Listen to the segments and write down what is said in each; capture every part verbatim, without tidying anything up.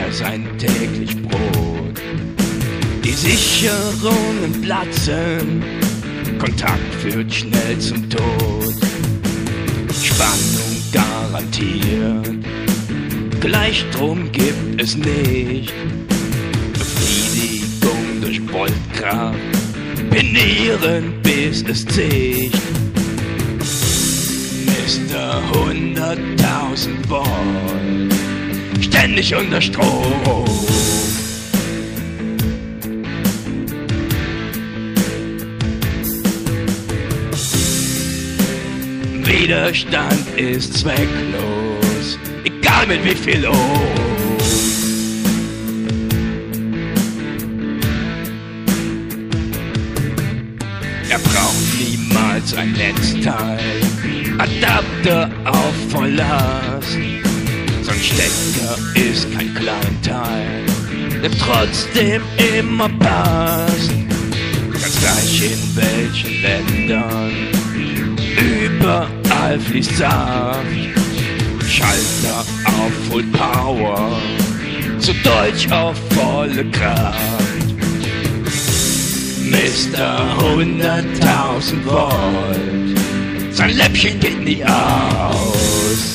er sein täglich Brot. Die Sicherungen platzen, Kontakt führt schnell zum Tod. Spannung garantiert, Gleichstrom gibt es nicht. Befriedigung durch Voltkraft, penieren bis es zischt. Mister hunderttausend Volt, ständig unter Strom. Widerstand ist zwecklos, egal mit wie viel Ohm. Er braucht niemals ein Netzteil, Adapter auf Volllast. So ein Stecker ist kein Kleinteil, der trotzdem immer passt. Ganz gleich in welchen Ländern, überall fließt Saft. Schalter auf Full Power, zu Deutsch auf volle Kraft. Mister hunderttausend Volt, sein Läppchen geht nie aus.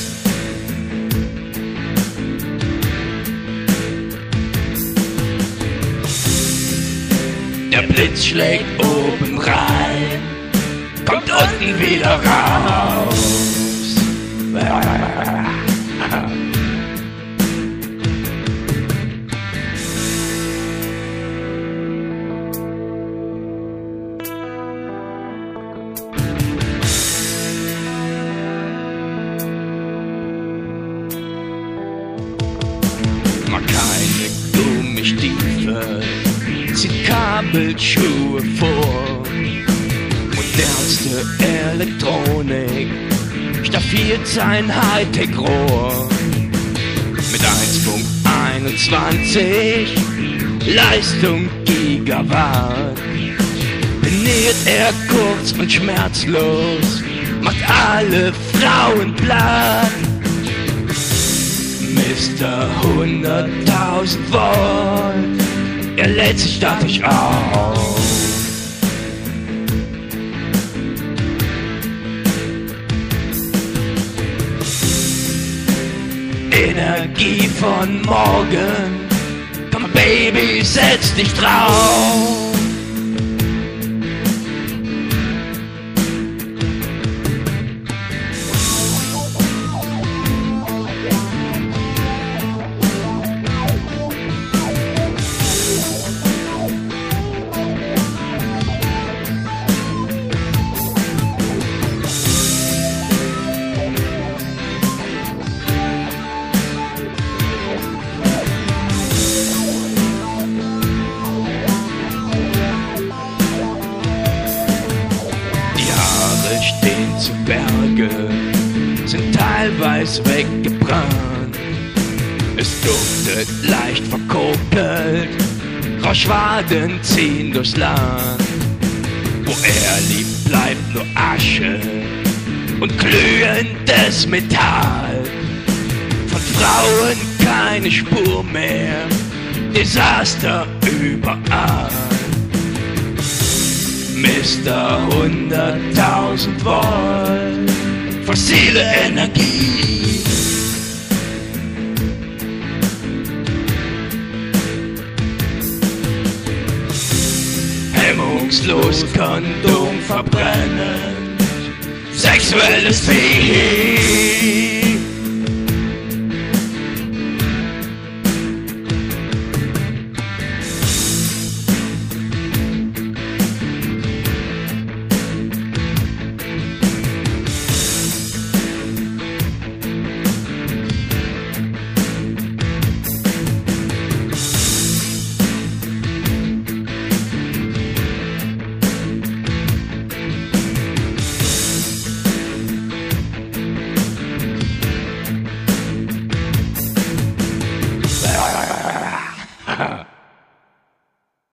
Der Blitz schlägt oben rein, kommt unten wieder raus. Mag keine Gummistiefel, zieht Kabelschuhe vor. Modernste Elektronik staffiert sein Hightech-Rohr. Mit eins Punkt einundzwanzig Leistung Gigawatt peniert er kurz und schmerzlos, macht alle Frauen platt. Mister hunderttausend Volt, er lädt sich statisch auf. Energie von morgen, komm Baby, setz dich drauf. Stehen zu Berge, sind teilweise weggebrannt. Es duftet leicht verkokelt, Rauschwaden ziehen durchs Land. Wo er liebt, bleibt nur Asche und glühendes Metall. Von Frauen keine Spur mehr, Desaster überall. Mister hunderttausend Volt, fossile Energie. Hemmungslos Kondom verbrennen, sexuelles Vieh.